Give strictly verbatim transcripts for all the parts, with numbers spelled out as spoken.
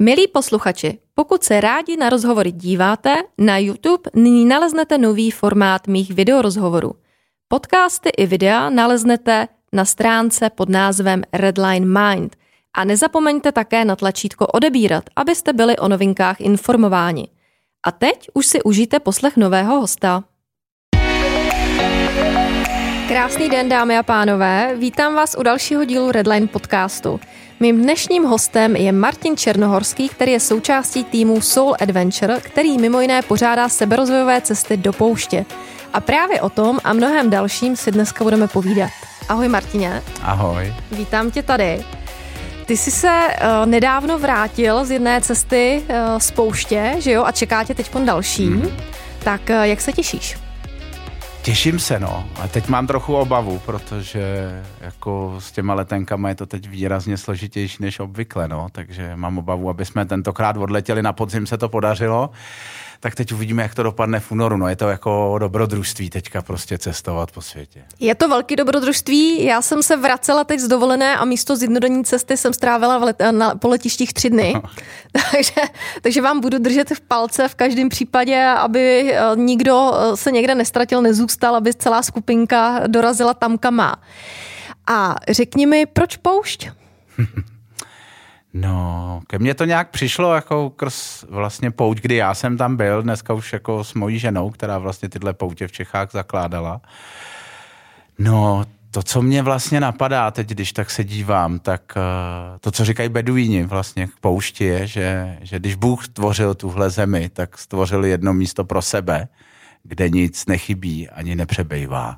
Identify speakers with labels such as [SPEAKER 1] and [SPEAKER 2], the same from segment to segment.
[SPEAKER 1] Milí posluchači, pokud se rádi na rozhovory díváte, na YouTube nyní naleznete nový formát mých videorozhovorů. Podcasty i videa naleznete na stránce pod názvem Redline Mind a nezapomeňte také na tlačítko odebírat, abyste byli o novinkách informováni. A teď už si užijte poslech nového hosta. Krásný den, dámy a pánové, vítám vás u dalšího dílu Redline podcastu. Mým dnešním hostem je Martin Černohorský, který je součástí týmu Soul Adventure, který mimo jiné pořádá seberozvojové cesty do pouště. A právě o tom a mnohem dalším si dneska budeme povídat. Ahoj Martině.
[SPEAKER 2] Ahoj.
[SPEAKER 1] Vítám tě tady. Ty jsi se uh, nedávno vrátil z jedné cesty uh, z pouště, že jo, a čeká tě teďkon další. Mm. Tak uh, jak se těšíš?
[SPEAKER 2] Těším se, no. A teď mám trochu obavu, protože jako s těma letenkama je to teď výrazně složitější než obvykle, no. Takže mám obavu, aby jsme tentokrát odletěli, na podzim se to podařilo. Tak teď uvidíme, jak to dopadne v únoru. No je to jako dobrodružství teďka prostě cestovat po světě.
[SPEAKER 1] Je to velký dobrodružství. Já jsem se vracela teď z dovolené a místo zjednodenní cesty jsem strávila v let, na, po letištích tři dny. takže, takže vám budu držet v palce v každém případě, aby nikdo se někde nestratil, nezůstal, aby celá skupinka dorazila tam, kam má. A řekni mi, proč poušť?
[SPEAKER 2] No, ke mně to nějak přišlo jako krz vlastně pouť, kdy já jsem tam byl, dneska už jako s mojí ženou, která vlastně tyhle poutě v Čechách zakládala. No, to, co mě vlastně napadá teď, když tak se dívám, tak to, co říkají beduíni vlastně k poušti je, že, že když Bůh tvořil tuhle zemi, tak stvořil jedno místo pro sebe, kde nic nechybí ani nepřebejvá.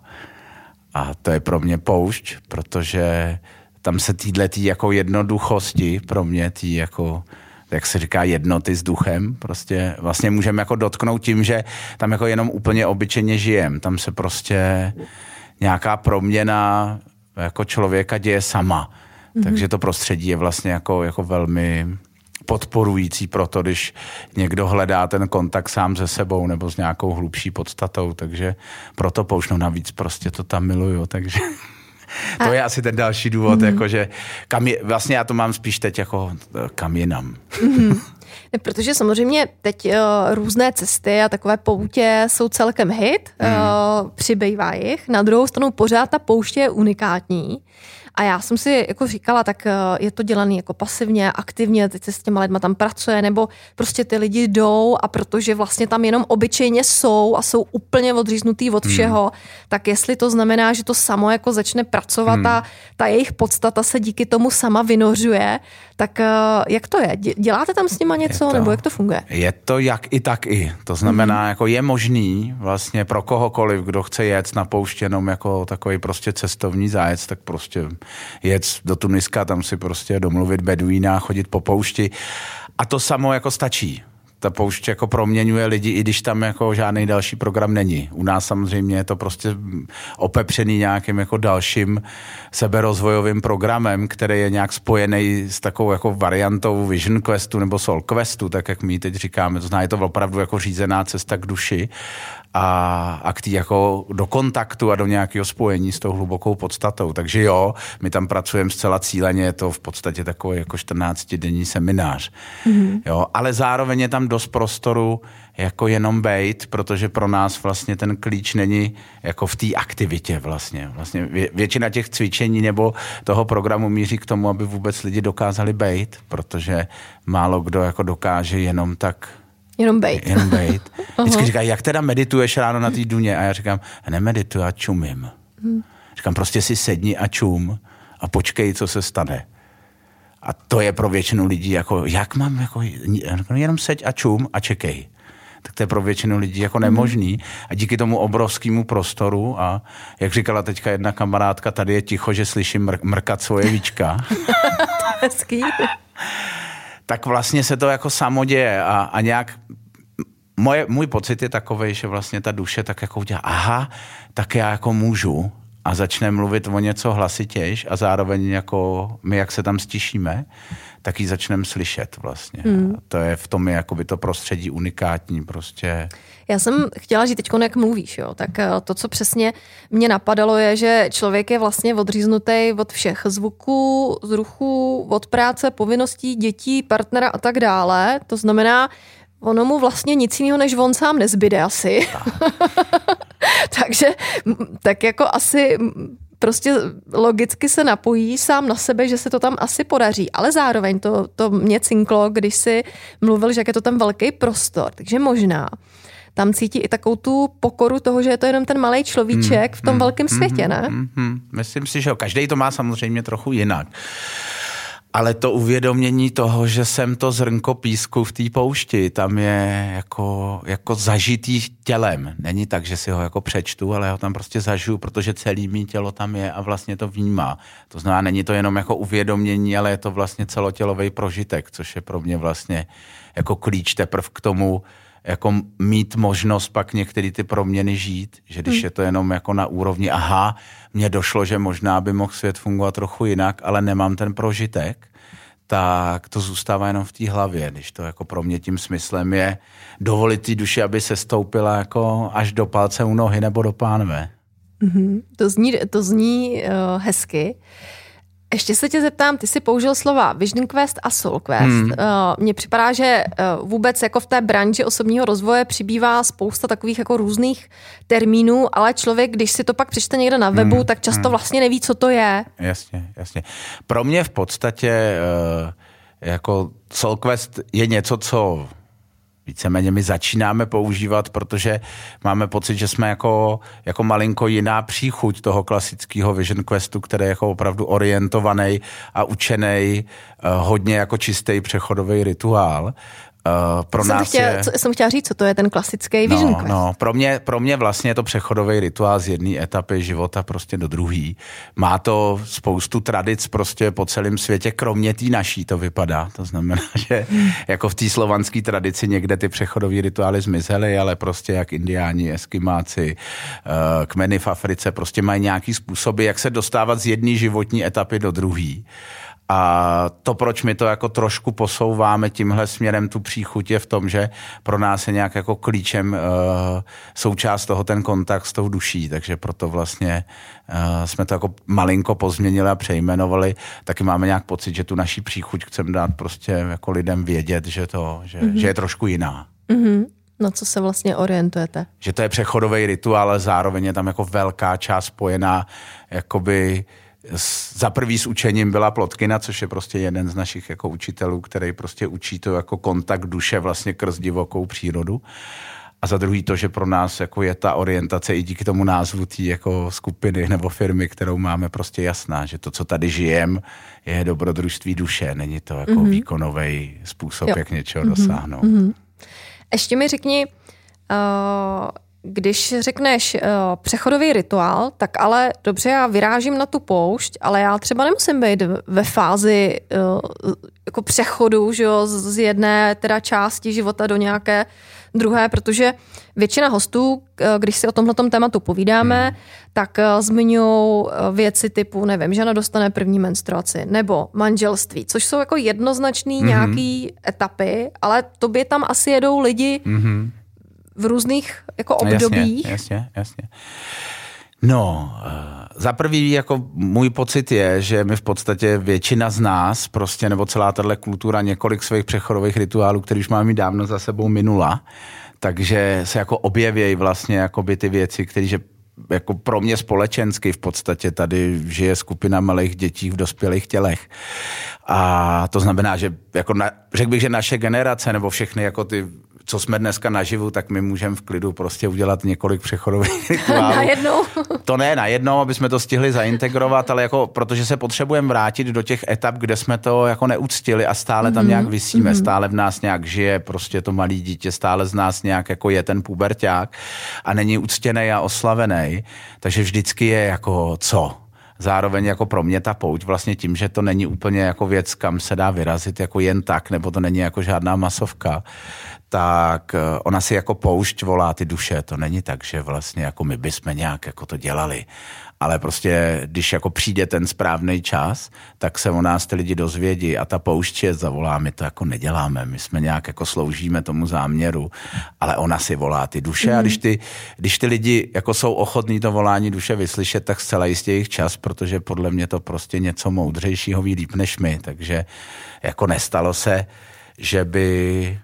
[SPEAKER 2] A to je pro mě poušť, protože tam se týhletý jako jednoduchosti, pro mě tý jako, jak se říká, jednoty s duchem, prostě vlastně můžeme jako dotknout tím, že tam jako jenom úplně obyčejně žijem. Tam se prostě nějaká proměna jako člověka děje sama. Mm-hmm. Takže to prostředí je vlastně jako, jako velmi podporující pro to, když někdo hledá ten kontakt sám se sebou nebo s nějakou hlubší podstatou. Takže proto poušť, navíc prostě to tam miluju, takže... To je asi ten další důvod, mm. jakože kam je, vlastně já to mám spíš teď jako kam jinam.
[SPEAKER 1] Mm. Protože samozřejmě teď uh, různé cesty a takové poutě jsou celkem hit, mm. uh, přibývá jich, na druhou stranu pořád ta pouště je unikátní. A já jsem si jako říkala, tak je to dělaný jako pasivně, aktivně, teď se s těma lidma tam pracuje, nebo prostě ty lidi jdou a protože vlastně tam jenom obyčejně jsou a jsou úplně odříznutý od všeho, hmm. tak jestli to znamená, že to samo jako začne pracovat hmm. a ta jejich podstata se díky tomu sama vynořuje, tak jak to je? Děláte tam s nima něco, to, nebo jak to funguje?
[SPEAKER 2] Je to jak i tak i. To znamená, hmm. jako je možný vlastně pro kohokoliv, kdo chce jet na poušť jenom jako takový prostě cestovní zájezd, tak prostě jet do Tuniska, tam si prostě domluvit beduína, chodit po poušti a to samo jako stačí. Ta poušť jako proměňuje lidi, i když tam jako žádný další program není. U nás samozřejmě je to prostě opepřený nějakým jako dalším seberozvojovým programem, který je nějak spojený s takovou jako variantou Vision Questu nebo Soul Questu, tak jak my teď říkáme. To znamená, je to opravdu jako řízená cesta k duši a, a k tý jako do kontaktu a do nějakého spojení s tou hlubokou podstatou. Takže jo, my tam pracujeme zcela cíleně, je to v podstatě takový jako čtrnáctidenní seminář. Mm-hmm. Jo, ale zároveň je tam dost prostoru jako jenom bejt, protože pro nás vlastně ten klíč není jako v té aktivitě vlastně. Vlastně vě, většina těch cvičení nebo toho programu míří k tomu, aby vůbec lidi dokázali bejt, protože málo kdo jako dokáže jenom tak
[SPEAKER 1] Jenom bejt.
[SPEAKER 2] Jenom bejt. Vždycky říkají, jak teda medituješ ráno na té duně? A já říkám, nemedituji, já čumím. Hmm. Říkám, prostě si sedni a čum a počkej, co se stane. A to je pro většinu lidí jako, jak mám, jako, jenom seď a čum a čekej. Tak to je pro většinu lidí jako nemožný. A díky tomu obrovskému prostoru a jak říkala teďka jedna kamarádka, tady je ticho, že slyším mr- mrkat svoje víčka.
[SPEAKER 1] Hezký.
[SPEAKER 2] Tak vlastně se to jako samo děje a, a nějak moje, můj pocit je takovej, že vlastně ta duše tak jako udělá, aha, tak já jako můžu a začne mluvit o něco hlasitějš a zároveň jako my, jak se tam stišíme, tak ji začneme slyšet vlastně. Mm. To je v tom je jakoby to prostředí unikátní prostě.
[SPEAKER 1] Já jsem chtěla říct teď, jak mluvíš, jo, tak to, co přesně mě napadalo, je, že člověk je vlastně odříznutý od všech zvuků, zruchů, od práce, povinností, dětí, partnera a tak dále. To znamená, ono mu vlastně nic jiného, než on sám nezbyde asi. Takže tak jako asi prostě logicky se napojí sám na sebe, že se to tam asi podaří. Ale zároveň to, to mě cinklo, když si mluvil, že jak je to tam velký prostor. Takže možná tam cítí i takovou tu pokoru toho, že je to jenom ten malej človíček hmm, v tom hmm, velkém světě, ne?
[SPEAKER 2] Hmm, hmm, myslím si, že jo. Každý to má samozřejmě trochu jinak. Ale to uvědomění toho, že jsem to zrnko písku v té poušti, tam je jako, jako zažitý tělem. Není tak, že si ho jako přečtu, ale já ho tam prostě zažiju, protože celý mý tělo tam je a vlastně to vnímá. To znamená, není to jenom jako uvědomění, ale je to vlastně celotělový prožitek, což je pro mě vlastně jako klíč teprv k tomu, jako mít možnost pak některé ty proměny žít, že když hmm. je to jenom jako na úrovni, aha, mně došlo, že možná by mohl svět fungovat trochu jinak, ale nemám ten prožitek, tak to zůstává jenom v té hlavě, když to jako pro mě tím smyslem je dovolit té duši, aby se stoupila jako až do palce u nohy nebo do pánve.
[SPEAKER 1] Mm-hmm. To zní, to zní uh, hezky. Ještě se tě zeptám, ty jsi použil slova Vision Quest a Soul Quest. Hmm. Mně připadá, že vůbec jako v té branži osobního rozvoje přibývá spousta takových jako různých termínů, ale člověk, když si to pak přečte někde na webu, hmm. tak často vlastně neví, co to je.
[SPEAKER 2] Jasně, jasně. Pro mě v podstatě jako Soul Quest je něco, co víceméně my začínáme používat, protože máme pocit, že jsme jako, jako malinko jiná příchuť toho klasického Vision Questu, který je jako opravdu orientovaný a učený, hodně jako čistý přechodový rituál. Uh, pro
[SPEAKER 1] jsem
[SPEAKER 2] nás
[SPEAKER 1] chtěla,
[SPEAKER 2] je...
[SPEAKER 1] co, jsem chtěla říct, co to je ten klasický Vision
[SPEAKER 2] no,
[SPEAKER 1] Quest.
[SPEAKER 2] No, pro mě, pro mě vlastně je to přechodový rituál z jedné etapy života prostě do druhé. Má to spoustu tradic prostě po celém světě, kromě té naší to vypadá. To znamená, že hmm. jako v té slovanské tradici někde ty přechodové rituály zmizely, ale prostě jak indiáni, eskimáci, uh, kmeny v Africe prostě mají nějaký způsoby, jak se dostávat z jedné životní etapy do druhé. A to, proč my to jako trošku posouváme tímhle směrem tu příchuť je v tom, že pro nás je nějak jako klíčem uh, součást toho ten kontakt s tou duší, takže proto vlastně uh, jsme to jako malinko pozměnili a přejmenovali. Taky máme nějak pocit, že tu naší příchuť chceme dát prostě jako lidem vědět, že, to, že, mm-hmm. že je trošku jiná.
[SPEAKER 1] Mm-hmm. Na co se vlastně orientujete?
[SPEAKER 2] Že to je přechodový rituál, ale zároveň je tam jako velká část spojená jakoby za prvý s učením byla Plotkina, což je prostě jeden z našich jako učitelů, který prostě učí to jako kontakt duše vlastně krz divokou přírodu. A za druhý to, že pro nás jako je ta orientace i díky tomu názvu té jako skupiny nebo firmy, kterou máme prostě jasná, že to, co tady žijem, je dobrodružství duše. Není to jako mm-hmm. výkonový způsob, jo. jak něčeho mm-hmm. dosáhnout. Mm-hmm.
[SPEAKER 1] Ještě mi řekni, uh... když řekneš uh, přechodový rituál, tak ale dobře, já vyrážím na tu poušť, ale já třeba nemusím být ve fázi uh, jako přechodu, že jo, z jedné teda části života do nějaké druhé, protože většina hostů, když si o tomhletom tématu povídáme, hmm. tak uh, zmiňují věci typu, nevím, žena dostane první menstruaci, nebo manželství, což jsou jako jednoznačný hmm. nějaký etapy, ale tobě tam asi jedou lidi hmm. v různých jako obdobích.
[SPEAKER 2] Jasně, jasně, jasně. No, za prvý jako můj pocit je, že my v podstatě většina z nás prostě, nebo celá tato kultura několik svých přechodových rituálů, který už máme mít dávno za sebou minula, takže se jako objevějí vlastně jakoby ty věci, které že jako pro mě společensky v podstatě tady žije skupina malých dětí v dospělých tělech. A to znamená, že jako na, řekl bych, že naše generace nebo všechny jako ty, co jsme dneska naživu, tak my můžeme v klidu prostě udělat několik přechodových rituálů.
[SPEAKER 1] Najednou.
[SPEAKER 2] To ne najednou, aby jsme to stihli zaintegrovat, ale jako protože se potřebujeme vrátit do těch etap, kde jsme to jako neuctili a stále tam mm-hmm. nějak visíme, mm-hmm. stále v nás nějak žije prostě to malý dítě, stále z nás nějak jako je ten puberťák a není uctěnej a oslavený, takže vždycky je jako co? Zároveň jako pro mě ta pouť vlastně tím, že to není úplně jako věc, kam se dá vyrazit jako jen tak, nebo to není jako žádná masovka, tak ona si jako poušť volá ty duše. To není tak, že vlastně jako my bychom nějak jako to dělali. ale prostě, když jako přijde ten správný čas, tak se o nás ty lidi dozvědí a ta poušť je zavolá, my to jako neděláme, my jsme nějak jako sloužíme tomu záměru, ale ona si volá ty duše mm. a když ty, když ty lidi jako jsou ochotní to volání duše vyslyšet, tak zcela jistě jejich čas, protože podle mě to prostě něco moudřejšího ví líp než my, takže jako nestalo se, že by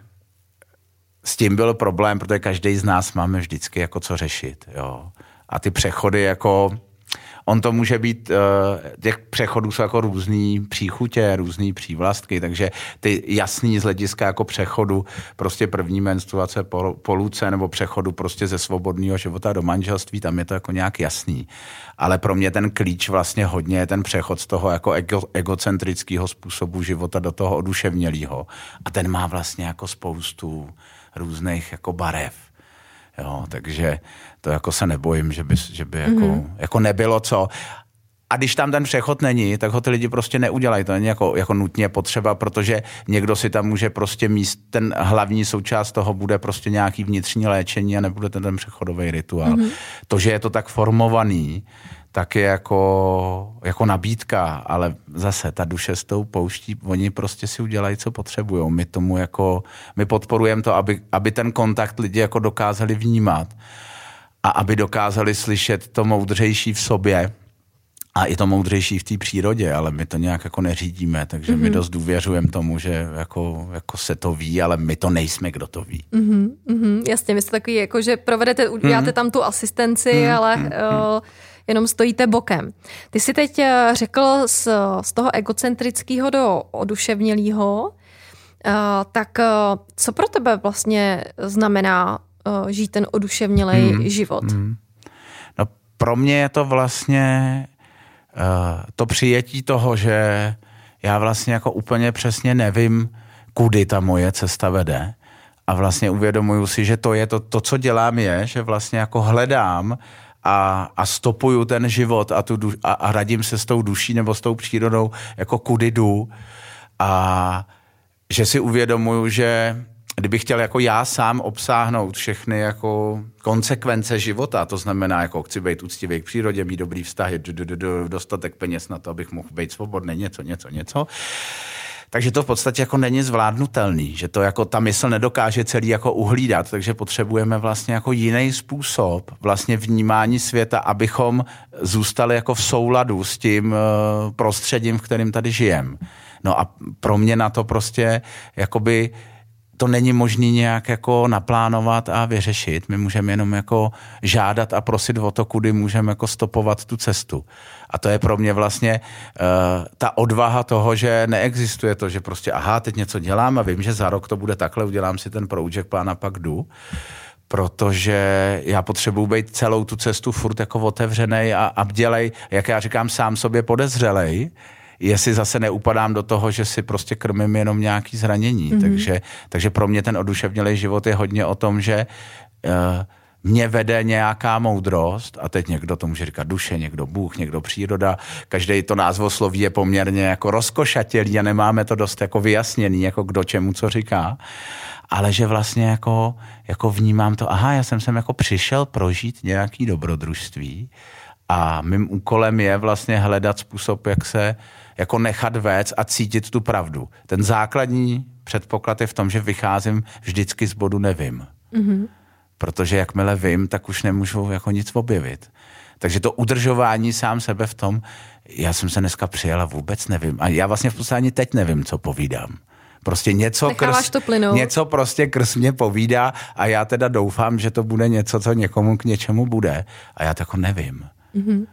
[SPEAKER 2] s tím byl problém, protože každý z nás máme vždycky jako co řešit, jo. A ty přechody jako, on to může být, těch přechodů jsou jako různý příchutě, různý přívlastky, takže ty jasný z hlediska jako přechodu, prostě první menstruace po, po luce nebo přechodu prostě ze svobodného života do manželství, tam je to jako nějak jasný. Ale pro mě ten klíč vlastně hodně je ten přechod z toho jako ego, egocentrického způsobu života do toho oduševnělého. A ten má vlastně jako spoustu různých jako barev. Jo, takže to jako se nebojím, že by, že by jako, mm-hmm. jako nebylo co. A když tam ten přechod není, tak ho ty lidi prostě neudělají. To není jako, jako nutně potřeba, protože někdo si tam může prostě míst, ten hlavní součást toho bude prostě nějaký vnitřní léčení a nebude ten, ten přechodový rituál. Mm-hmm. To, že je to tak formovaný, tak je jako, jako nabídka, ale zase ta duše s tou pouští, oni prostě si udělají, co potřebujou. My tomu jako, my podporujeme to, aby, aby ten kontakt lidi jako dokázali vnímat a aby dokázali slyšet to moudřejší v sobě a i to moudřejší v té přírodě, ale my to nějak jako neřídíme, takže mm-hmm. my dost důvěřujeme tomu, že jako, jako se to ví, ale my to nejsme, kdo to ví.
[SPEAKER 1] Mm-hmm, mm-hmm, jasně, vy jste takový, jako, že provedete, uděláte mm-hmm. tam tu asistenci, mm-hmm. ale mm-hmm. Uh, jenom stojíte bokem. Ty jsi teď řekl z, z toho egocentrického do oduševnělého, uh, tak uh, co pro tebe vlastně znamená uh, žít ten oduševnělej mm, život? Mm.
[SPEAKER 2] No pro mě je to vlastně uh, to přijetí toho, že já vlastně jako úplně přesně nevím, kudy ta moje cesta vede. A vlastně uvědomuju si, že to je to, to co dělám je, že vlastně jako hledám A, a stopuju ten život a, tu duš, a, a radím se s tou duší nebo s tou přírodou, jako kudy jdu. A že si uvědomuju, že kdybych chtěl jako já sám obsáhnout všechny jako konsekvence života, to znamená, jako chci být úctivý k přírodě, mít dobrý vztahy, dostatek peněz na to, abych mohl být svobodný, něco, něco, něco. Takže to v podstatě jako není zvládnutelný, že to jako ta mysl nedokáže celý jako uhlídat, takže potřebujeme vlastně jako jiný způsob vlastně vnímání světa, abychom zůstali jako v souladu s tím prostředím, v kterém tady žijeme. No a pro mě na to prostě jakoby to není možné nějak jako naplánovat a vyřešit. My můžeme jenom jako žádat a prosit o to, kudy můžeme jako stopovat tu cestu. A to je pro mě vlastně uh, ta odvaha toho, že neexistuje to, že prostě aha, teď něco dělám a vím, že za rok to bude takhle, udělám si ten project plán a pak jdu. Protože já potřebuji být celou tu cestu furt jako otevřenej a, a bdělej, jak já říkám, sám sobě podezřelej, jestli zase neupadám do toho, že si prostě krmím jenom nějaký zranění. Mm-hmm. Takže, takže pro mě ten oduševnělej život je hodně o tom, že uh, mě vede nějaká moudrost a teď někdo to může říkat duše, někdo Bůh, někdo příroda. Každý to názvosloví je poměrně jako rozkošatělý a nemáme to dost jako vyjasněný, jako kdo čemu co říká. Ale že vlastně jako, jako vnímám to, aha, já jsem sem jako přišel prožít nějaký dobrodružství a mým úkolem je vlastně hledat způsob, jak se jako nechat vést a cítit tu pravdu. Ten základní předpoklad je v tom, že vycházím vždycky z bodu nevím. Mm-hmm. Protože jakmile vím, tak už nemůžu jako nic objevit. Takže to udržování sám sebe v tom, já jsem se dneska přijel a vůbec nevím. A já vlastně v podstatě ani teď nevím, co povídám. Prostě něco, krz, něco prostě krz mě povídá a já teda doufám, že to bude něco, co někomu k něčemu bude. A já to jako nevím. Mm-hmm.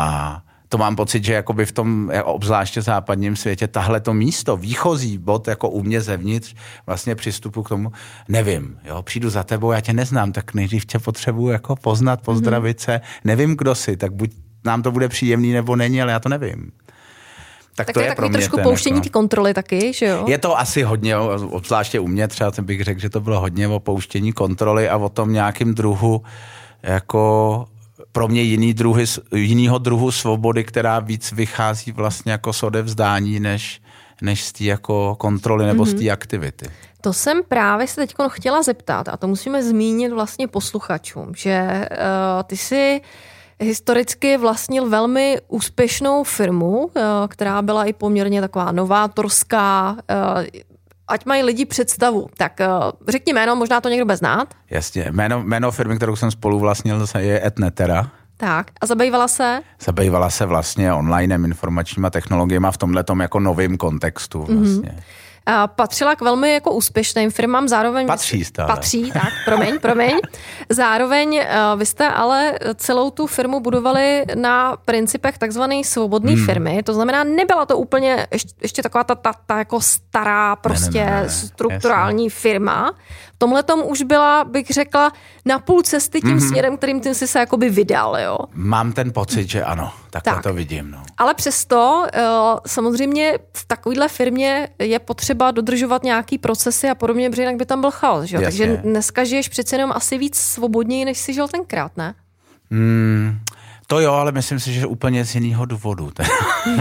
[SPEAKER 2] A to mám pocit, že jakoby v tom obzvláště západním světě tahle to místo, výchozí bod jako u mě zevnitř, vlastně přistupu k tomu, nevím, jo, přijdu za tebou, já tě neznám, tak nejdřív tě potřebuji jako poznat, pozdravit mm-hmm. se, nevím, kdo jsi, tak buď nám to bude příjemný, nebo není, ale já to nevím. Tak, tak to je, je pro mě
[SPEAKER 1] trošku pouštění jako, ty kontroly taky, že jo?
[SPEAKER 2] Je to asi hodně, obzvláště u mě třeba bych řekl, že to bylo hodně o pouštění kontroly a o tom nějakým druhu jako pro mě jiný druhy, jinýho druhu svobody, která víc vychází vlastně jako z odevzdání, než, než z té jako kontroly nebo mm-hmm. z té aktivity.
[SPEAKER 1] To jsem právě se teď chtěla zeptat a to musíme zmínit vlastně posluchačům, že uh, ty jsi historicky vlastnil velmi úspěšnou firmu, která byla i poměrně taková novátorská, ať mají lidi představu. Tak řekni jméno, možná to někdo bude znát.
[SPEAKER 2] Jasně, jméno, jméno firmy, kterou jsem spoluvlastnil, je Etnetera.
[SPEAKER 1] Tak, a zabývala se?
[SPEAKER 2] Zabývala se vlastně onlinem, informačníma technologiemi v tomhletom jako novým kontextu vlastně. Mm-hmm.
[SPEAKER 1] Patřila k velmi jako úspěšným firmám, zároveň...
[SPEAKER 2] Patří stále.
[SPEAKER 1] Patří, tak, promiň, promiň. Zároveň vy jste ale celou tu firmu budovali na principech takzvané svobodné hmm. firmy, to znamená, nebyla to úplně ještě, ještě taková ta, ta, ta jako stará prostě ne, ne, ne, ne. strukturální Jasně. firma. V tomhletom už byla, bych řekla, na půl cesty tím mm-hmm. směrem, kterým ty jsi se jakoby vydal, jo?
[SPEAKER 2] Mám ten pocit, že ano, takhle tak. to vidím. No.
[SPEAKER 1] Ale přesto samozřejmě v takovéhle firmě je potřeba dodržovat nějaký procesy a podobně, protože jinak by tam byl chaos, že jo? Takže dneska žiješ přece jenom asi víc svobodněji, než jsi žil tenkrát, ne?
[SPEAKER 2] Mm, to jo, ale myslím si, že úplně z jiného důvodu. uh,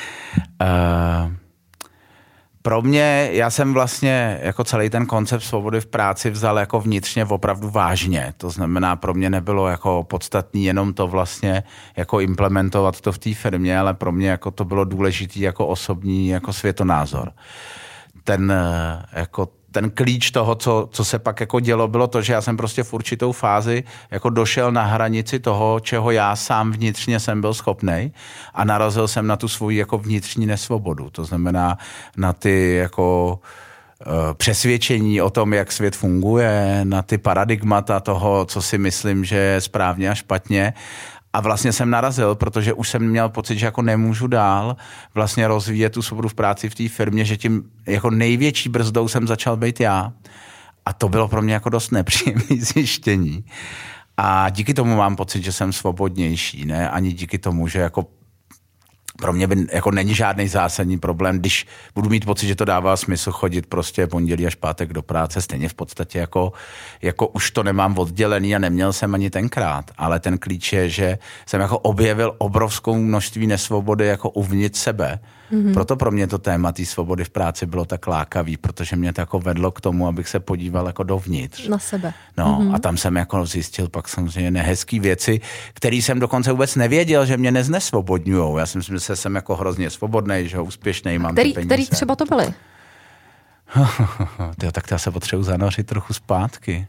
[SPEAKER 2] Pro mě, já jsem vlastně jako celý ten koncept svobody v práci vzal jako vnitřně opravdu vážně. To znamená, pro mě nebylo jako podstatný jenom to vlastně jako implementovat to v té firmě, ale pro mě jako to bylo důležitý jako osobní jako světonázor. Ten jako ten klíč toho, co, co se pak jako dělo, bylo to, že já jsem prostě v určitou fázi jako došel na hranici toho, čeho já sám vnitřně jsem byl schopnej a narazil jsem na tu svoji jako vnitřní nesvobodu. To znamená na ty jako uh, přesvědčení o tom, jak svět funguje, na ty paradigmata toho, co si myslím, že je správně a špatně. A vlastně jsem narazil, protože už jsem měl pocit, že jako nemůžu dál vlastně rozvíjet tu svobodu v práci v té firmě, že tím jako největší brzdou jsem začal být já. A to bylo pro mě jako dost nepříjemné zjištění. A díky tomu mám pocit, že jsem svobodnější, ne? Ani díky tomu, že jako pro mě by, jako není žádný zásadní problém, když budu mít pocit, že to dává smysl chodit prostě pondělí až pátek do práce, stejně v podstatě jako, jako už to nemám oddělený a neměl jsem ani tenkrát, ale ten klíč je, že jsem jako objevil obrovskou množství nesvobody jako uvnitř sebe. Mm-hmm. Proto pro mě to téma té svobody v práci bylo tak lákavý, protože mě to jako vedlo k tomu, abych se podíval jako dovnitř.
[SPEAKER 1] Na sebe.
[SPEAKER 2] No mm-hmm. a tam jsem jako zjistil pak samozřejmě nehezký věci, které jsem dokonce vůbec nevěděl, že mě neznesvobodňujou. Já si myslím, že jsem jako hrozně svobodnej, že úspěšnej, mám
[SPEAKER 1] který,
[SPEAKER 2] ty peníze.
[SPEAKER 1] Který třeba to byly?
[SPEAKER 2] Tyjo, tak to já se potřebuji zanořit trochu zpátky.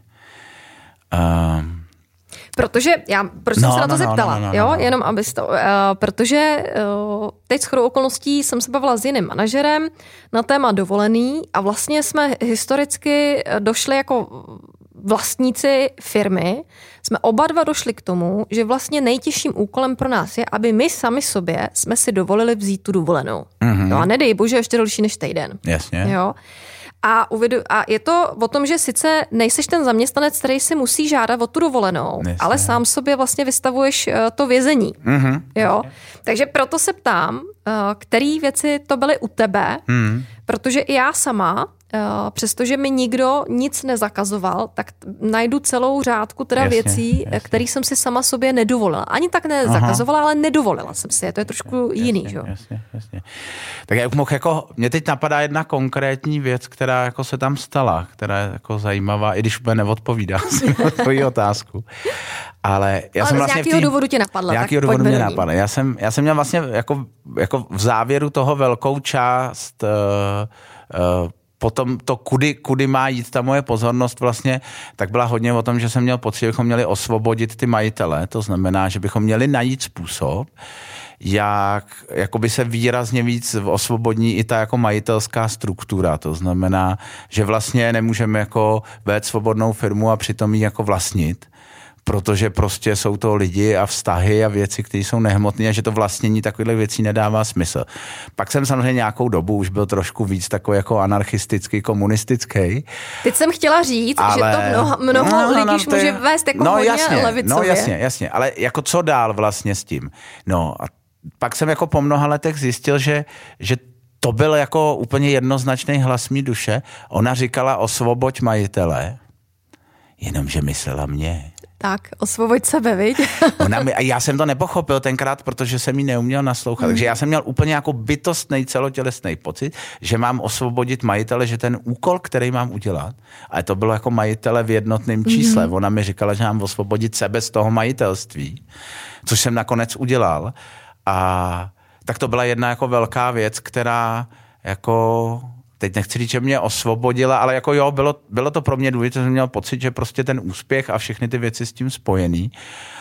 [SPEAKER 2] Um,
[SPEAKER 1] Protože, já, proč jsem
[SPEAKER 2] no,
[SPEAKER 1] se na to
[SPEAKER 2] no,
[SPEAKER 1] zeptala,
[SPEAKER 2] no, no, no,
[SPEAKER 1] jo,
[SPEAKER 2] no.
[SPEAKER 1] jenom abys to, uh, protože uh, teď shodou okolností jsem se bavila s jiným manažerem na téma dovolený a vlastně jsme historicky došli jako vlastníci firmy, jsme oba dva došli k tomu, že vlastně nejtěžším úkolem pro nás je, aby my sami sobě jsme si dovolili vzít tu dovolenou. Mm-hmm. No a nedej bože ještě delší než týden.
[SPEAKER 2] Jasně.
[SPEAKER 1] Jo. A, uvědu, a je to o tom, že sice nejseš ten zaměstnanec, který si musí žádat o tu dovolenou, Jasně. ale sám sobě vlastně vystavuješ to vězení. Mm-hmm. Jo? Takže proto se ptám, který věci to byly u tebe, mm. protože i já sama, přestože mi nikdo nic nezakazoval, tak najdu celou řádku teda jasně, věcí, jasně. které jsem si sama sobě nedovolila. Ani tak nezakazovala, Aha. ale nedovolila jsem si je. To je trošku jasně, jiný, že jo?
[SPEAKER 2] Jasně, jasně. Tak jak mohl jako, mě teď napadá jedna konkrétní věc, která jako se tam stala, která je jako zajímavá, i když úplně neodpovídá si na tvoji otázku. Ale já
[SPEAKER 1] ale
[SPEAKER 2] jsem
[SPEAKER 1] z
[SPEAKER 2] vlastně
[SPEAKER 1] nějakého důvodu tě napadla.
[SPEAKER 2] Nějakého důvodu mě napadla. Já jsem, já jsem měl vlastně jako, jako v závěru toho velkou část uh, uh, potom to, kudy, kudy má jít ta moje pozornost vlastně, tak byla hodně o tom, že jsem měl pocit, že bychom měli osvobodit ty majitele. To znamená, že bychom měli najít způsob, jak jakoby se výrazně víc osvobodní i ta jako majitelská struktura. To znamená, že vlastně nemůžeme jako vést svobodnou firmu a přitom ji jako vlastnit, protože prostě jsou to lidi a vztahy a věci, které jsou nehmotné a že to vlastnění takových věcí nedává smysl. Pak jsem samozřejmě nějakou dobu už byl trošku víc takový jako anarchistický, komunistický.
[SPEAKER 1] Teď jsem chtěla říct, ale... že to mnoho, mnoho no, lidí no, no, může je... vést jako
[SPEAKER 2] no,
[SPEAKER 1] hodně
[SPEAKER 2] jasně,
[SPEAKER 1] levicově.
[SPEAKER 2] No jasně, jasně, ale jako co dál vlastně s tím? No a pak jsem jako po mnoha letech zjistil, že, že to byl jako úplně jednoznačný hlas mý duše. Ona říkala osvoboď majitele, jenomže myslela mě.
[SPEAKER 1] Tak, osvoboď sebe, viď?
[SPEAKER 2] Ona mi, a já jsem to nepochopil tenkrát, protože jsem ji neuměl naslouchat. Mm. Takže já jsem měl úplně jako bytostný celotělesný pocit, že mám osvobodit majitele, že ten úkol, který mám udělat, a to bylo jako majitele v jednotném čísle. Mm. Ona mi říkala, že mám osvobodit sebe z toho majitelství, což jsem nakonec udělal. A tak to byla jedna jako velká věc, která jako... Teď nechci říct, že mě osvobodila, ale jako jo, bylo, bylo to pro mě důležité, jsem měl pocit, že prostě ten úspěch a všechny ty věci s tím spojený,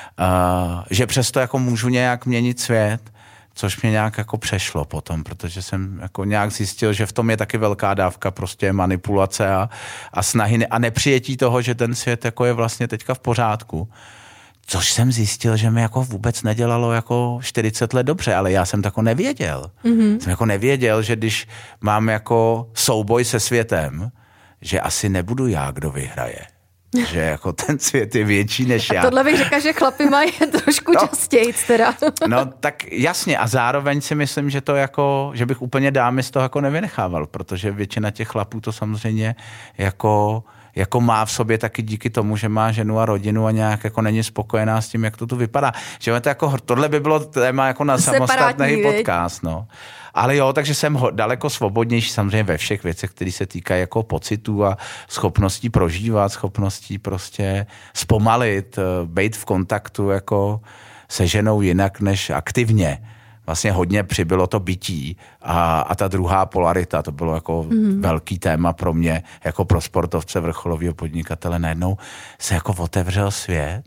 [SPEAKER 2] uh, že přesto jako můžu nějak měnit svět, což mě nějak jako přešlo potom, protože jsem jako nějak zjistil, že v tom je taky velká dávka prostě manipulace a, a snahy a nepřijetí toho, že ten svět jako je vlastně teďka v pořádku. Což jsem zjistil, že mi jako vůbec nedělalo jako čtyřicet let dobře, ale já jsem to jako nevěděl. Mm-hmm. Jsem jako nevěděl, že když mám jako souboj se světem, že asi nebudu já, kdo vyhraje. Že jako ten svět je větší než já.
[SPEAKER 1] A tohle bych řekla, že chlapi mají trošku no, častěji teda.
[SPEAKER 2] No tak jasně a zároveň si myslím, že to jako, že bych úplně dámy z toho jako nevynechával, protože většina těch chlapů to samozřejmě jako... jako má v sobě taky díky tomu, že má ženu a rodinu a nějak jako není spokojená s tím, jak to tu vypadá. Že to jako, tohle by bylo téma jako na samostatný podcast, no. Ale jo, takže jsem ho, daleko svobodnější samozřejmě ve všech věcech, které se týkají jako pocitů a schopností prožívat, schopností prostě zpomalit, být v kontaktu jako se ženou jinak než aktivně. Vlastně hodně přibylo to bytí a, a ta druhá polarita, to bylo jako mm. velký téma pro mě, jako pro sportovce, vrcholového podnikatele. Najednou se jako otevřel svět,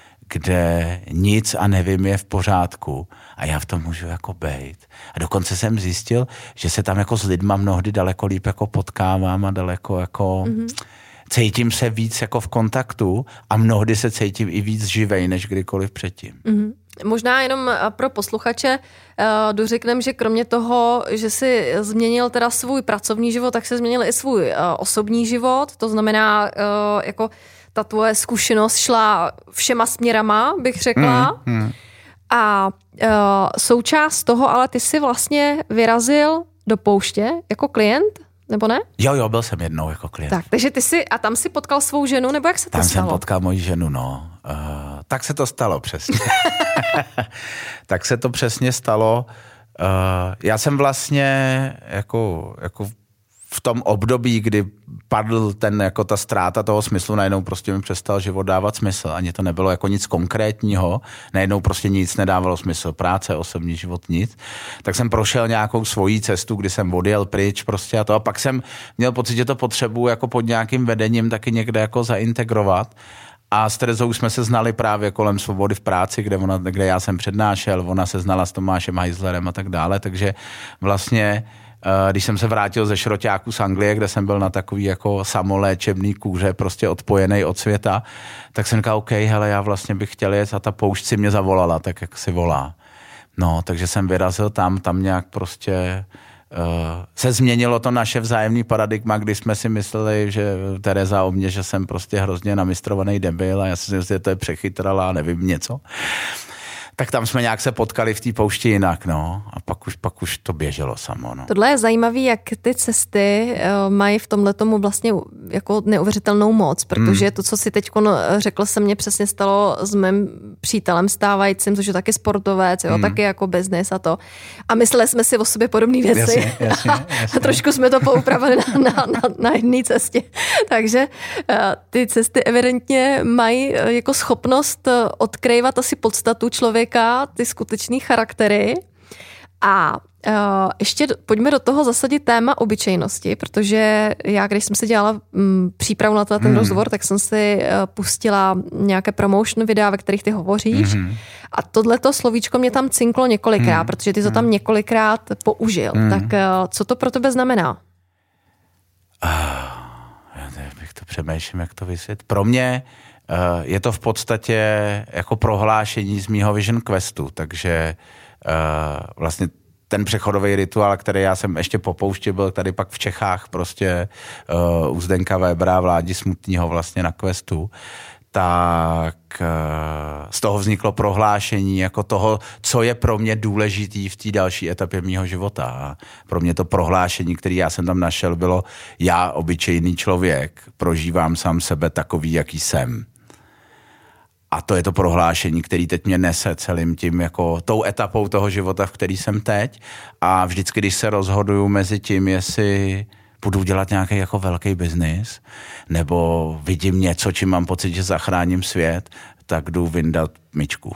[SPEAKER 2] kde nic a nevím je v pořádku a já v tom můžu jako bejt. A dokonce jsem zjistil, že se tam jako s lidma mnohdy daleko líp jako potkávám a daleko jako... Mm. Cítím se víc jako v kontaktu a mnohdy se cítím i víc živej, než kdykoliv předtím.
[SPEAKER 1] Mm-hmm. Možná jenom pro posluchače uh, dořeknem, že kromě toho, že si změnil teda svůj pracovní život, tak se změnil i svůj uh, osobní život. To znamená, uh, jako ta tvoje zkušenost šla všema směrama, bych řekla. Mm, mm. A uh, součást toho, ale ty si vlastně vyrazil do pouště jako klient, nebo ne?
[SPEAKER 2] Jo, jo, byl jsem jednou jako klient.
[SPEAKER 1] Tak, takže ty si, a tam si potkal svou ženu, nebo jak se to
[SPEAKER 2] tam
[SPEAKER 1] stalo?
[SPEAKER 2] Tam jsem potkal moji ženu, no. Uh, tak se to stalo přesně. tak se to přesně stalo. Uh, já jsem vlastně jako, jako v tom období, kdy padl ten, jako ta ztráta toho smyslu, najednou prostě mi přestal život dávat smysl. Ani to nebylo jako nic konkrétního, najednou prostě nic nedávalo smysl. Práce, osobní život, nic. Tak jsem prošel nějakou svojí cestu, kdy jsem odjel pryč prostě a to. A pak jsem měl pocit, že to potřebuji jako pod nějakým vedením taky někde jako zaintegrovat. A s Terezou jsme se znali právě kolem Svobody v práci, kde, ona, kde já jsem přednášel, ona se znala s Tomášem Heislerem a tak dále, takže vlastně když jsem se vrátil ze šroťáku z Anglie, kde jsem byl na takový jako samoléčebný kůře, prostě odpojený od světa, tak jsem říkal, OK, hele, já vlastně bych chtěl jet a ta poušť si mě zavolala, tak jak si volá. No, takže jsem vyrazil tam, tam nějak prostě uh, se změnilo to naše vzájemný paradigma, kdy jsme si mysleli, že Tereza o mě, že jsem prostě hrozně namistrovaný debil a já si myslím, že to je přechytrala, nevím něco. Tak tam jsme nějak se potkali v té poušti jinak, no. A pak už, pak už to běželo samo, no.
[SPEAKER 1] Tohle je zajímavé, jak ty cesty uh, mají v tomhletomu vlastně jako neuvěřitelnou moc, protože mm. to, co si teď řekl, se mně přesně stalo s mým přítelem stávajícím, což je taky sportovec, jo, mm. taky jako business a to. A mysleli jsme si o sobě podobné věci.
[SPEAKER 2] Jasně, jasně, jasně.
[SPEAKER 1] A trošku jsme to poupravili na, na, na, na jedné cestě. Takže uh, ty cesty evidentně mají uh, jako schopnost uh, odkrývat asi podstatu člověka, ty skutečný charaktery. A uh, ještě pojďme do toho zasadit téma obyčejnosti, protože já, když jsem si dělala um, přípravu na ten hmm. rozhovor, tak jsem si uh, pustila nějaké promotion videa, ve kterých ty hovoříš. Hmm. A tohleto slovíčko mě tam cinklo několikrát, hmm. protože ty to tam několikrát použil. Hmm. Tak uh, co to pro tebe znamená?
[SPEAKER 2] Uh, já bych to přemýšlím, jak to vysvětlit. Pro mě je to v podstatě jako prohlášení z mýho Vision Questu, takže uh, vlastně ten přechodový rituál, který já jsem ještě po poušti byl tady pak v Čechách, prostě uh, u Zdenka Webera, Vládi Smutního vlastně na Questu, tak uh, z toho vzniklo prohlášení jako toho, co je pro mě důležitý v té další etapě mýho života. A pro mě to prohlášení, který já jsem tam našel, bylo já, obyčejný člověk, prožívám sám sebe takový, jaký jsem. A to je to prohlášení, který teď mě nese celým tím, jako tou etapou toho života, v který jsem teď. A vždycky, když se rozhoduju mezi tím, jestli budu dělat nějaký jako velký biznis, nebo vidím něco, čím mám pocit, že zachráním svět, tak jdu vyndat myčku.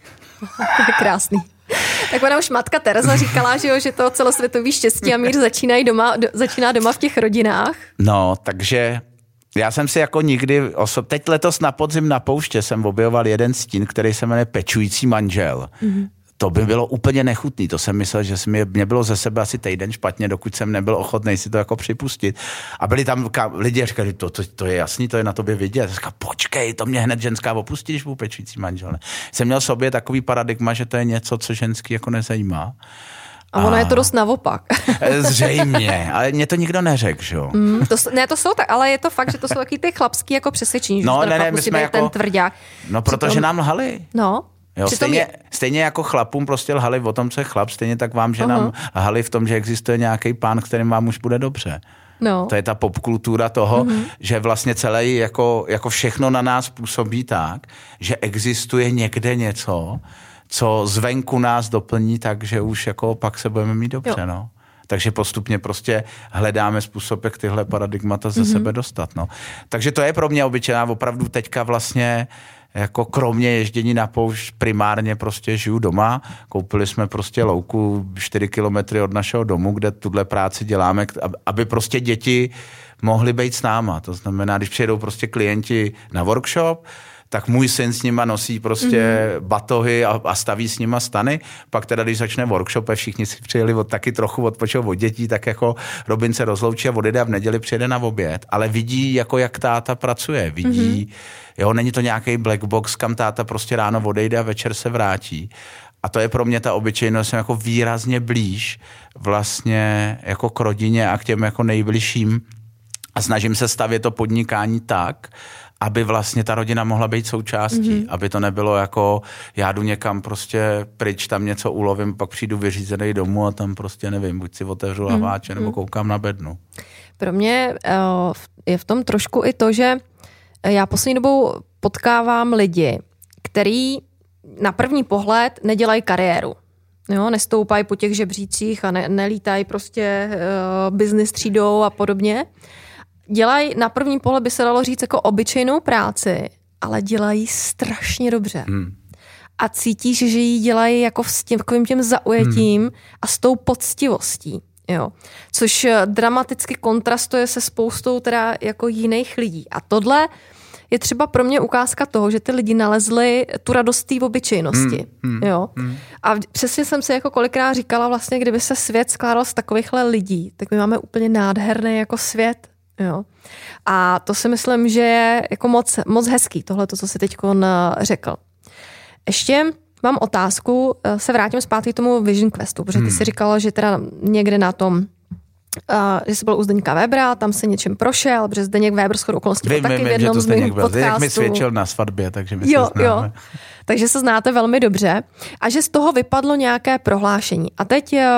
[SPEAKER 1] To je krásný. Tak ona už matka Tereza říkala, že, jo, že to celosvětový štěstí a mír začínají doma, do, začíná doma v těch rodinách.
[SPEAKER 2] No, takže já jsem si jako nikdy, osob... teď letos na podzim na pouště jsem objevoval jeden stín, který se jmenuje Pečující manžel. Mm-hmm. To by bylo úplně nechutný, to jsem myslel, že mě, mě bylo ze sebe asi týden špatně, dokud jsem nebyl ochotný si to jako připustit. A byli tam ka- lidi a říkali, to, to, to je jasný, to je na tobě vidět. Říkal, počkej, to mě hned ženská opustí, když budu pečující manžel. Ne? Jsem měl sobě takový paradigma, že to je něco, co ženský jako nezajímá.
[SPEAKER 1] A ono a... je to dost naopak.
[SPEAKER 2] Zřejmě, ale mě to nikdo neřekl, že jo.
[SPEAKER 1] Mm, to, ne, to jsou tak, ale je to fakt, že to jsou taky ty chlapský jako přesvědčení,
[SPEAKER 2] no,
[SPEAKER 1] že
[SPEAKER 2] ne, ne, my jsme jako,
[SPEAKER 1] ten tvrdák.
[SPEAKER 2] No, protože tom... nám lhali.
[SPEAKER 1] No.
[SPEAKER 2] Jo, stejně, je... stejně jako chlapům prostě lhali o tom, co je chlap, stejně tak vám, že uh-huh. nám lhali v tom, že existuje nějaký pán, kterým vám už bude dobře.
[SPEAKER 1] No.
[SPEAKER 2] To je ta popkultura toho, uh-huh. že vlastně celé jako, jako všechno na nás působí tak, že existuje někde něco, co zvenku nás doplní tak, že už jako pak se budeme mít dobře, jo. no. Takže postupně prostě hledáme způsob, jak tyhle paradigmata ze mm-hmm. sebe dostat, no. Takže to je pro mě obyčejná, opravdu teďka vlastně jako kromě ježdění na poušť primárně prostě žiju doma. Koupili jsme prostě louku čtyři kilometry od našeho domu, kde tuhle práci děláme, aby prostě děti mohly být s náma. To znamená, když přijedou prostě klienti na workshop, tak můj syn s nima nosí prostě mm-hmm. batohy a, a staví s nima stany. Pak teda, když začne workshop a všichni si přijeli od, taky trochu odpočil od dětí, tak jako Robin se rozloučí a odjede a v neděli přijede na oběd. Ale vidí, jako jak táta pracuje. Vidí, mm-hmm. jo, není to nějaký black box, kam táta prostě ráno odejde a večer se vrátí. A to je pro mě ta obyčejnost, jsem jako výrazně blíž vlastně jako k rodině a k těm jako nejbližším. A snažím se stavět to podnikání tak, aby vlastně ta rodina mohla být součástí, mm-hmm. aby to nebylo jako já jdu někam prostě pryč, tam něco ulovím, pak přijdu vyřízený domů a tam prostě nevím, buď si otevřu laváče mm-hmm. nebo koukám na bednu.
[SPEAKER 1] Pro mě uh, je v tom trošku i to, že já poslední dobou potkávám lidi, který na první pohled nedělají kariéru. Jo, nestoupají po těch žebřících a ne, nelítají prostě uh, business třídou a podobně. Dělají, na první pohled by se dalo říct jako obyčejnou práci, ale dělají strašně dobře. Hmm. A cítíš, že ji dělají jako s tím, takovým tím zaujetím hmm. a s tou poctivostí. Jo. Což dramaticky kontrastuje se spoustou teda jako jiných lidí. A tohle je třeba pro mě ukázka toho, že ty lidi nalezli tu radost té obyčejnosti. Hmm. Jo. Hmm. A přesně jsem si jako kolikrát říkala vlastně, kdyby se svět skládal z takovýchhle lidí, tak my máme úplně nádherný jako svět. Jo. A to si myslím, že je jako moc, moc hezký, tohle, to, co jsi teď řekl. Ještě mám otázku, se vrátím zpátky k tomu Vision Questu, protože ty jsi říkala, že teda někde na tom, uh, že jsi byl u Zdeňka Webera, tam se něčím prošel, protože Zdeněk Weber shodou okolností byl taky v jednom z mých podcastů. Zdeněk
[SPEAKER 2] mi svědčil na svatbě, takže my
[SPEAKER 1] jo,
[SPEAKER 2] se známe. Jo.
[SPEAKER 1] Takže se znáte velmi dobře. A že z toho vypadlo nějaké prohlášení. A teď uh,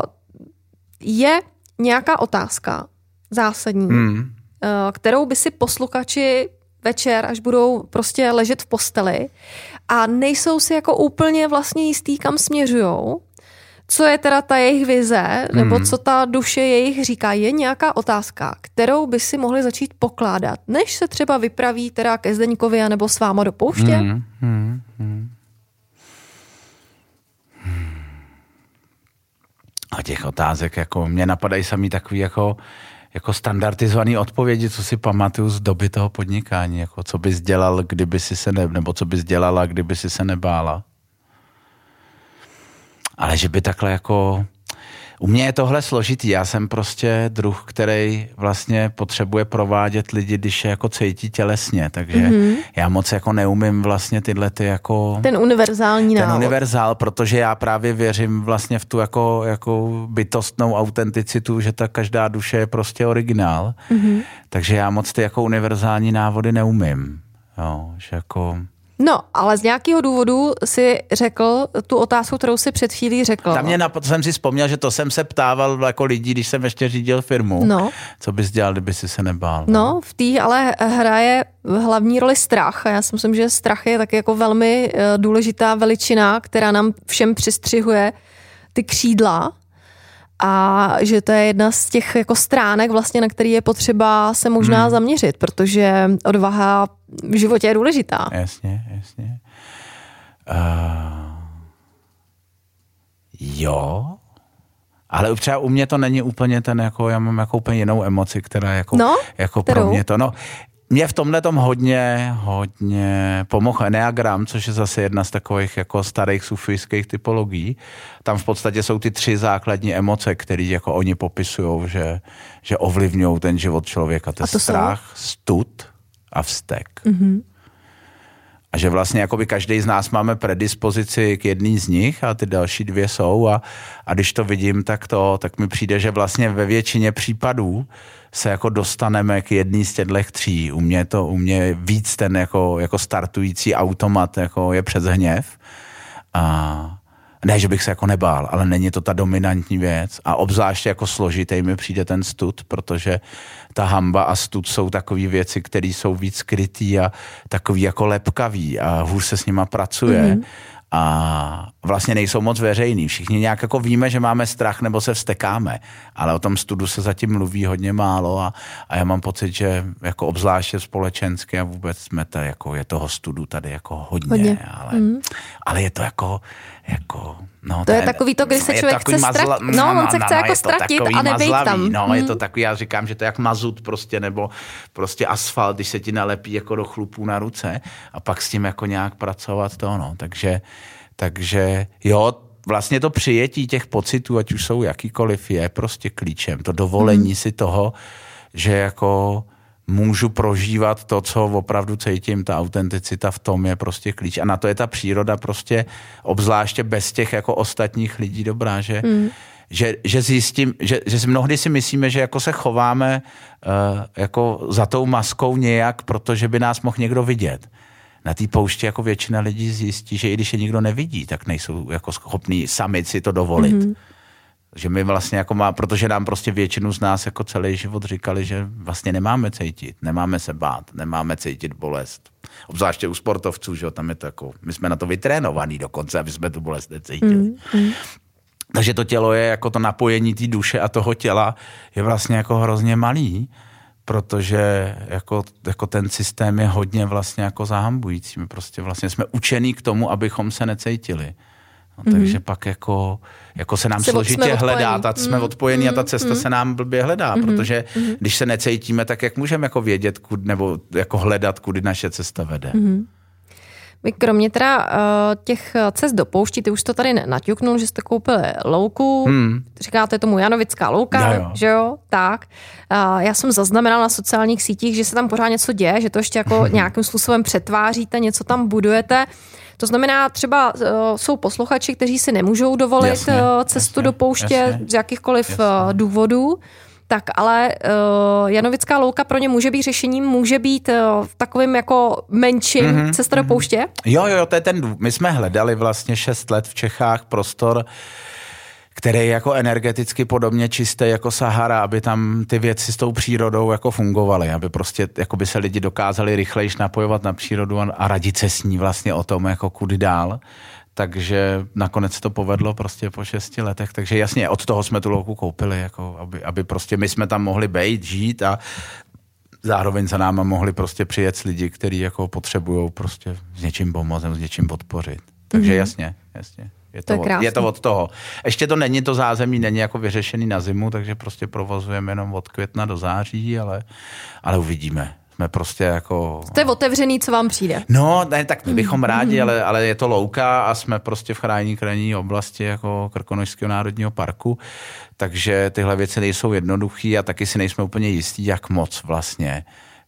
[SPEAKER 1] je nějaká otázka, zásadní, hmm. kterou by si posluchači večer, až budou prostě ležet v posteli a nejsou si jako úplně vlastně jistý, kam směřujou, co je teda ta jejich vize, nebo hmm. co ta duše jejich říká, je nějaká otázka, kterou by si mohli začít pokládat, než se třeba vypraví teda ke Zdeňkovi nebo s váma do pouště?
[SPEAKER 2] Hmm. Hmm. Hmm. A těch otázek, jako mě napadají samý takový jako jako standardizovaný odpovědi, co si pamatuju z doby toho podnikání, jako co bys dělal, kdyby si se ne, nebo co bys dělala, kdyby si se nebála. Ale že by takhle jako, u mě je tohle složitý, já jsem prostě druh, který vlastně potřebuje provádět lidi, když je jako cítí tělesně, takže mm-hmm. já moc jako neumím vlastně tyhle ty jako...
[SPEAKER 1] Ten univerzální návod.
[SPEAKER 2] Ten univerzál, protože já právě věřím vlastně v tu jako, jako bytostnou autenticitu, že ta každá duše je prostě originál, mm-hmm. takže já moc ty jako univerzální návody neumím. Jo, že jako...
[SPEAKER 1] No, ale z nějakého důvodu si řekl tu otázku, kterou si před chvílí řekl.
[SPEAKER 2] Tam mě napad, jsem si vzpomněl, že to jsem se ptával jako lidí, když jsem ještě řídil firmu.
[SPEAKER 1] No.
[SPEAKER 2] Co bys dělal, kdyby si se nebál?
[SPEAKER 1] No, v té ale hraje hlavní roli strach. A já si myslím, že strach je taky jako velmi důležitá veličina, která nám všem přistřihuje ty křídla. A že to je jedna z těch jako stránek, vlastně, na který je potřeba se možná hmm. zaměřit, protože odvaha v životě je důležitá.
[SPEAKER 2] Jasně, jasně. Uh, jo, ale třeba u mě to není úplně ten, jako já mám jako úplně jinou emoci, která jako,
[SPEAKER 1] no,
[SPEAKER 2] jako pro mě to, no. Mě v tomhle tom hodně, hodně pomohl Enneagram, což je zase jedna z takových jako starých sufijských typologií. Tam v podstatě jsou ty tři základní emoce, které jako oni popisují, že, že ovlivňují ten život člověka. To je strach, stud a vztek. Mm-hmm. A že vlastně jakoby každý z nás máme predispozici k jedný z nich a ty další dvě jsou a, a když to vidím, tak to, tak mi přijde, že vlastně ve většině případů se jako dostaneme k jedný z těchto tří. U mě to, u mě víc ten jako, jako startující automat jako je přes hněv. A ne, že bych se jako nebál, ale není to ta dominantní věc. A obzvláště jako složitý mi přijde ten stud, protože ta hamba a stud jsou takové věci, které jsou víc skrytý a takový jako lepkavý a hůř se s nima pracuje. Mm-hmm. A vlastně nejsou moc veřejný. Všichni nějak jako víme, že máme strach nebo se vztekáme, ale o tom studu se zatím mluví hodně málo a, a já mám pocit, že jako obzvláště společensky a vůbec jsme to, jako je toho studu tady jako hodně, hodně. Ale, mm. ale je to jako, jako no,
[SPEAKER 1] to ten, je takový to, když se člověk chce ztratit, no, on se chce no, jako ztratit a nebejt tam.
[SPEAKER 2] No, mm. je to takový, já říkám, že to je jak mazut prostě, nebo prostě asfalt, když se ti nalepí jako do chlupů na ruce a pak s tím jako nějak pracovat to, no, takže Takže jo, vlastně to přijetí těch pocitů, ať už jsou jakýkoliv, je prostě klíčem. To dovolení mm. si toho, že jako můžu prožívat to, co opravdu cítím, ta autenticita v tom je prostě klíč. A na to je ta příroda prostě obzvláště bez těch jako ostatních lidí dobrá, že, mm. že, že zjistím, že, že si mnohdy si myslíme, že jako se chováme uh, jako za tou maskou nějak, protože by nás mohl někdo vidět. Na té poušti jako většina lidí zjistí, že i když je nikdo nevidí, tak nejsou jako schopní sami si to dovolit. Mm-hmm. Že my vlastně jako má, protože nám prostě většinu z nás jako celý život říkali, že vlastně nemáme cítit, nemáme se bát, nemáme cítit bolest. Obzvláště u sportovců, že jo, tam je to jako, my jsme na to vytrénovaní dokonce, aby jsme tu bolest necítili. Mm-hmm. Takže to tělo je jako to napojení té duše a toho těla je vlastně jako hrozně malý. Protože jako, jako ten systém je hodně vlastně jako zahambující. My prostě vlastně jsme učení k tomu, abychom se necítili. No, mm-hmm. Takže pak jako, jako se nám se složitě hledá, ta, jsme mm-hmm. odpojení a ta cesta mm-hmm. se nám blbě hledá, mm-hmm. protože mm-hmm. když se necítíme, tak jak můžeme jako vědět, kud, nebo jako hledat, kudy naše cesta vede. Mm-hmm.
[SPEAKER 1] Vy kromě teda uh, těch cest do poušti, ty už to tady naťuknul, že jste koupili louku, hmm. říkáte tomu Janovická louka, jo, jo. že jo, tak. Uh, já jsem zaznamenala na sociálních sítích, že se tam pořád něco děje, že to ještě jako nějakým způsobem přetváříte, něco tam budujete. To znamená, třeba uh, jsou posluchači, kteří si nemůžou dovolit jasně, uh, cestu jasně, do pouště jasně, z jakýchkoliv jasně. Uh, důvodů. Tak ale uh, Janovická louka pro ně může být řešením, může být uh, takovým jako menším mm-hmm, cesta do pouště?
[SPEAKER 2] Jo, jo, to je ten, my jsme hledali vlastně šest let v Čechách prostor, který je jako energeticky podobně čistý jako Sahara, aby tam ty věci s tou přírodou jako fungovaly, aby prostě jako by se lidi dokázali rychlejš napojovat na přírodu a, a radit se s ní vlastně o tom, jako kudy dál. Takže nakonec to povedlo prostě po šesti letech. Takže jasně, od toho jsme tu louku koupili, jako aby, aby prostě my jsme tam mohli bejt, žít a zároveň za náma mohli prostě přijet lidi, kteří jako potřebují prostě s něčím pomoct, s něčím podpořit. Takže mm-hmm. jasně, jasně. Je to,
[SPEAKER 1] to je,
[SPEAKER 2] od, je to od toho. Ještě to není, to zázemí není jako vyřešený na zimu, takže prostě provozujeme jenom od května do září, ale, ale uvidíme. Jsme prostě jako...
[SPEAKER 1] Jste otevřený, co vám přijde.
[SPEAKER 2] No, ne, tak my bychom rádi, ale, ale je to louka a jsme prostě v chráněné krajinné oblasti jako Krkonošského národního parku, takže tyhle věci nejsou jednoduchý a taky si nejsme úplně jistí, jak moc vlastně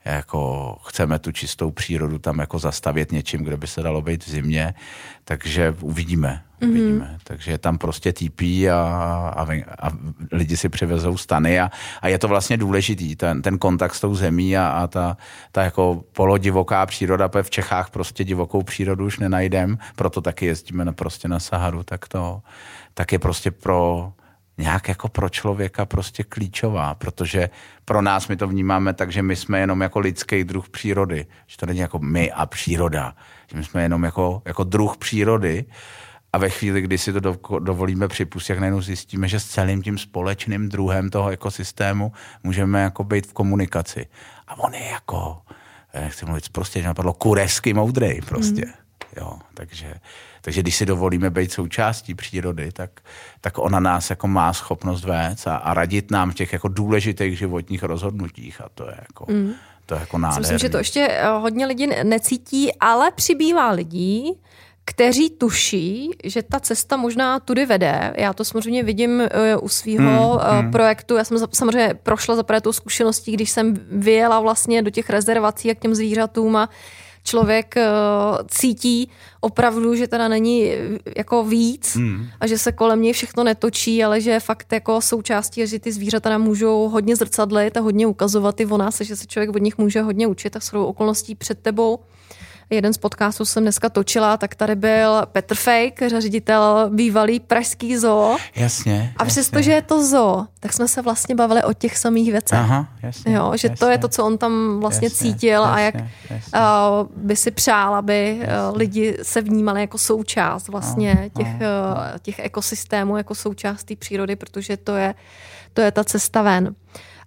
[SPEAKER 2] jako chceme tu čistou přírodu tam jako zastavět něčím, kde by se dalo být v zimě, takže uvidíme. uvidíme. Mm-hmm. Takže je tam prostě T P a, a, a lidi si přivezou stany a, a je to vlastně důležitý, ten, ten kontakt s tou zemí a, a ta, ta jako polodivoká příroda, protože v Čechách prostě divokou přírodu už nenajdem, proto taky jezdíme na, prostě na Saharu, tak to tak je prostě pro nějak jako pro člověka prostě klíčová, protože pro nás my to vnímáme tak, že my jsme jenom jako lidský druh přírody, že to není jako my a příroda, že my jsme jenom jako, jako druh přírody a ve chvíli, kdy si to do, dovolíme připustit, jak najednou zjistíme, že s celým tím společným druhem toho ekosystému můžeme jako být v komunikaci. A on je jako, nechci mluvit prostě, že napadlo kuresky moudrej prostě. Mm. Jo, takže, takže když si dovolíme být součástí přírody, tak, tak ona nás jako má schopnost vést a, a radit nám v těch jako důležitých životních rozhodnutích a to je jako, mm. to je jako nádherný.
[SPEAKER 1] Myslím, že to ještě hodně lidí necítí, ale přibývá lidí, kteří tuší, že ta cesta možná tudy vede. Já to samozřejmě vidím u svého mm, mm. projektu. Já jsem samozřejmě prošla za tou zkušeností, když jsem vyjela vlastně do těch rezervací a k těm zvířatům a člověk uh, cítí opravdu, že teda není jako víc mm. a že se kolem něj všechno netočí, ale že je fakt jako součástí, že ty zvířata nám můžou hodně zrcadlit a hodně ukazovat i o nás, že se člověk od nich může hodně učit a shodou okolností před tebou. Jeden z podcastů jsem dneska točila, tak tady byl Petr Fejk, ředitel bývalý pražský zoo.
[SPEAKER 2] Jasně.
[SPEAKER 1] A přestože je to zoo, tak jsme se vlastně bavili o těch samých věcech.
[SPEAKER 2] Aha, jasně.
[SPEAKER 1] Jo, že
[SPEAKER 2] jasně.
[SPEAKER 1] To je to, co on tam vlastně jasně, cítil jasně, a jak jasně. Uh, by si přál, aby uh, lidi se vnímali jako součást vlastně oh, těch, oh, uh, těch ekosystémů, jako součást té přírody, protože to je, to je ta cesta ven.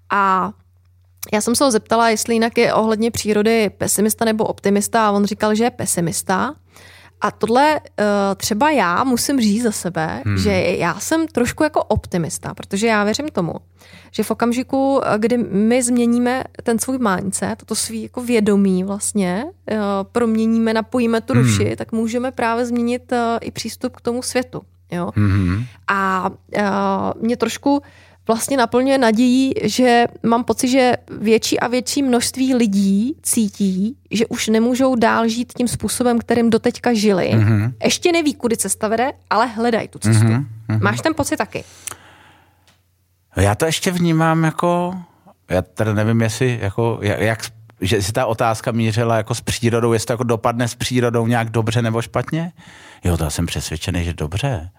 [SPEAKER 1] A já jsem se ho zeptala, jestli jinak je ohledně přírody pesimista nebo optimista a on říkal, že je pesimista. A tohle třeba já musím říct za sebe, hmm. že já jsem trošku jako optimista, protože já věřím tomu, že v okamžiku, kdy my změníme ten svůj mindset, to svý jako vědomí vlastně, proměníme, napojíme tu duši, hmm. tak můžeme právě změnit i přístup k tomu světu. Jo? Hmm. A mě trošku vlastně naplňuje nadějí, že mám pocit, že větší a větší množství lidí cítí, že už nemůžou dál žít tím způsobem, kterým doteďka žili. Mm-hmm. Ještě neví, kudy cesta vede, ale hledají tu cestu. Mm-hmm. Máš ten pocit taky?
[SPEAKER 2] Já to ještě vnímám jako, já teda nevím, jestli jako, jak, že si ta otázka mířila jako s přírodou, jestli to jako dopadne s přírodou nějak dobře nebo špatně. Jo, to já jsem přesvědčený, že dobře.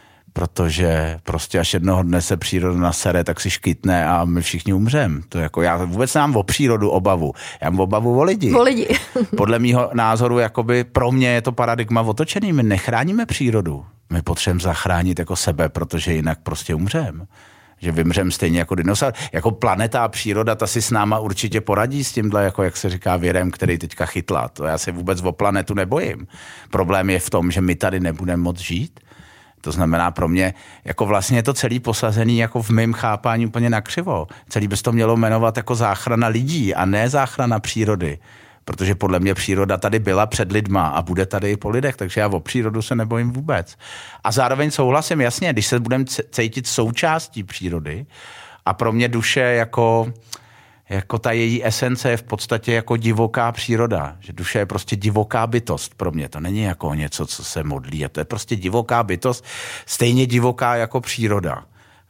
[SPEAKER 2] Protože prostě až jednoho dne se příroda nasere, tak si škytne a my všichni umřem. To jako já vůbec nemám o přírodu obavu. Já mám obavu o lidi.
[SPEAKER 1] O lidi.
[SPEAKER 2] Podle mýho názoru, jakoby pro mě je to paradigma otočený. My nechráníme přírodu. My potřebujeme zachránit jako sebe, protože jinak prostě umřem. Že vymřem stejně jako dinosaur. Jako planeta a příroda, ta si s náma určitě poradí s tímhle, jako jak se říká, věrem, který teďka chytla. To já se vůbec o planetu nebojím. Problém je v tom, že my tady nebudeme moc žít. To znamená pro mě, jako vlastně je to celý posazený jako v mém chápání úplně nakřivo. Celý by se to mělo jmenovat jako záchrana lidí a ne záchrana přírody. Protože podle mě příroda tady byla před lidma a bude tady i po lidech, takže já o přírodu se nebojím vůbec. A zároveň souhlasím, jasně, když se budeme cítit součástí přírody a pro mě duše jako... jako ta její esence je v podstatě jako divoká příroda. Že duše je prostě divoká bytost pro mě. To není jako něco, co se modlí. A to je prostě divoká bytost, stejně divoká jako příroda.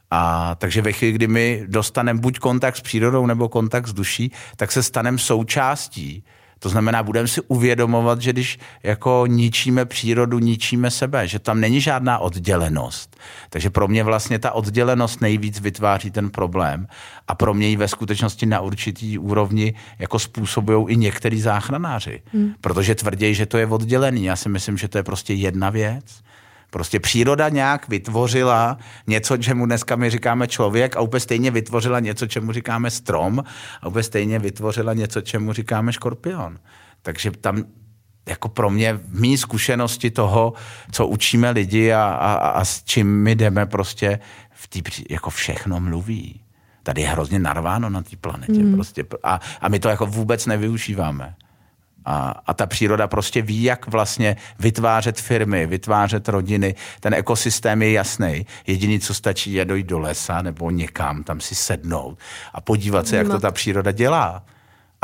[SPEAKER 2] A takže ve chvíli, kdy my dostaneme buď kontakt s přírodou nebo kontakt s duší, tak se staneme součástí. To znamená, budeme si uvědomovat, že když jako ničíme přírodu, ničíme sebe, že tam není žádná oddělenost. Takže pro mě vlastně ta oddělenost nejvíc vytváří ten problém a pro mě ji ve skutečnosti na určitý úrovni jako způsobují i některý záchranáři. Hmm. Protože tvrdí, že to je oddělený. Já si myslím, že to je prostě jedna věc. Prostě příroda nějak vytvořila něco, čemu dneska my říkáme člověk a úplně stejně vytvořila něco, čemu říkáme strom a úplně stejně vytvořila něco, čemu říkáme škorpion. Takže tam jako pro mě v mý zkušenosti toho, co učíme lidi a, a, a s čím my jdeme prostě v tý, jako všechno mluví. Tady je hrozně narváno na té planetě. Mm. Prostě a, a my to jako vůbec nevyužíváme. A, a ta příroda prostě ví, jak vlastně vytvářet firmy, vytvářet rodiny. Ten ekosystém je jasný. Jediný, co stačí, je dojít do lesa nebo někam, tam si sednout a podívat se, jak to ta příroda dělá.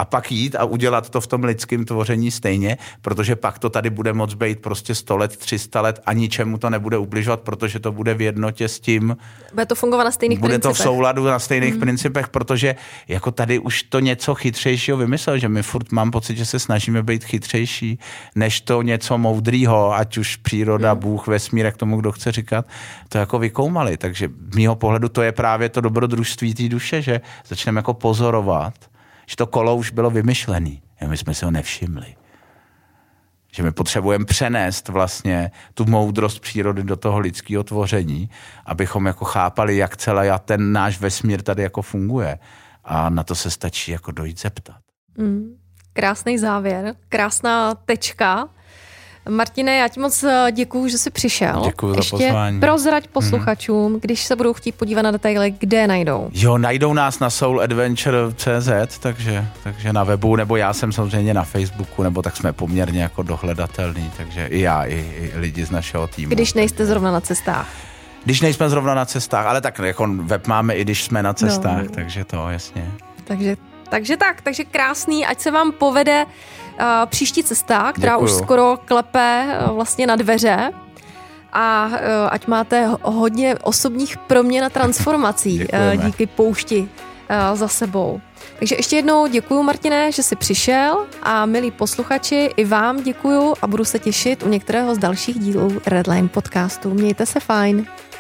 [SPEAKER 2] a pak jít a udělat to v tom lidském tvoření stejně, protože pak to tady bude moc být prostě sto let, tři sta let a ničemu to nebude ubližovat, protože to bude v jednotě s tím.
[SPEAKER 1] Bude to fungovat na stejných
[SPEAKER 2] bude
[SPEAKER 1] principech.
[SPEAKER 2] Bude to v souladu na stejných mm. principech, protože jako tady už to něco chytřejšího vymyslel, že my furt mám pocit, že se snažíme být chytřejší, než to něco moudrýho, ať už příroda, mm. Bůh, vesmír, jak tomu kdo chce říkat, to jako vykoumali. Takže z mýho pohledu to je právě to dobrodružství té duše, že začneme jako pozorovat, že to kolo už bylo vymyšlený. My jsme si ho nevšimli. Že my potřebujeme přenést vlastně tu moudrost přírody do toho lidského tvoření, abychom jako chápali, jak celý a ten náš vesmír tady jako funguje. A na to se stačí jako dojít zeptat.
[SPEAKER 1] Mm, krásný závěr, krásná tečka. Martine, já ti moc děkuju, že jsi přišel.
[SPEAKER 2] Děkuju za
[SPEAKER 1] Ještě
[SPEAKER 2] pozvání.
[SPEAKER 1] prozrať posluchačům, mm. když se budou chtít podívat na detaily, kde najdou.
[SPEAKER 2] Jo, najdou nás na soul adventure tečka cé zet, takže, takže na webu, nebo já jsem samozřejmě na Facebooku, nebo tak jsme poměrně jako dohledatelný, takže i já, i, i lidi z našeho týmu.
[SPEAKER 1] Když nejste
[SPEAKER 2] takže...
[SPEAKER 1] zrovna na cestách.
[SPEAKER 2] Když nejsme zrovna na cestách, ale tak jako web máme i když jsme na cestách, no. takže to jasně.
[SPEAKER 1] Takže, takže tak, takže krásný, ať se vám povede uh, příští cesta, která
[SPEAKER 2] Děkuju.
[SPEAKER 1] už skoro klepe uh, vlastně na dveře a uh, ať máte hodně osobních proměn a transformací uh, díky poušti uh, za sebou. Takže ještě jednou děkuju, Martine, že jsi přišel a milí posluchači, i vám děkuju a budu se těšit u některého z dalších dílů Redline podcastu. Mějte se fajn.